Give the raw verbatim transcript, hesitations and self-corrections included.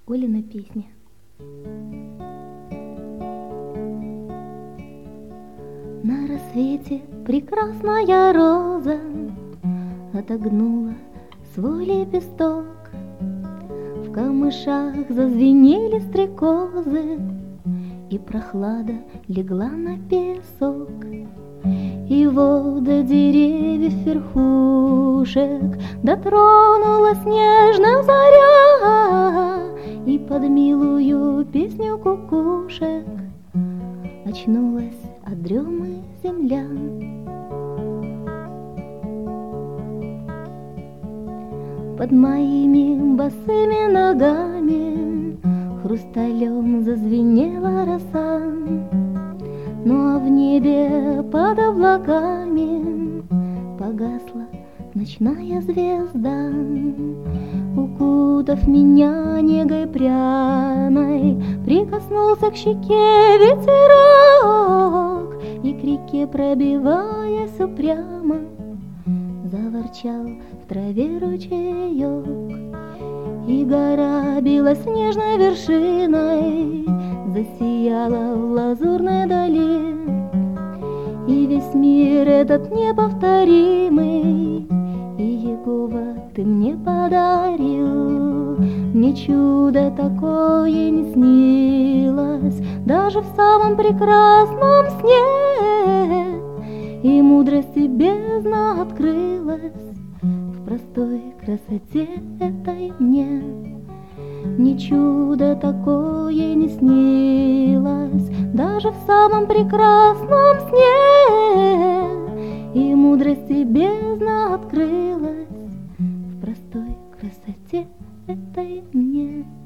Олина песня. На рассвете прекрасная роза отогнула свой лепесток. В камышах зазвенели стрекозы, и прохлада легла на песок. И вот до деревьев верхушек дотронулась нежно заря, и под милую песню кукушек очнулась от дремы земля. Под моими босыми ногами хрусталем зазвенела роса. Ну а в небе под облаками погасла ночная звезда. Укутав меня негой пряной, прикоснулся к щеке ветерок, и к реке, пробиваясь упрямо, заворчал в траве ручеек. И гора билась нежной вершиной, засияла в лазурной дали. И весь мир этот неповторимый, и Егова ты мне подарил. Мне чудо такое не снилось даже в самом прекрасном сне, и мудрость и бездна открылась в простой красоте этой мне. Мне чудо такое не снилось даже в самом прекрасном сне, и мудрость и бездна открылась в простой красоте этой мне.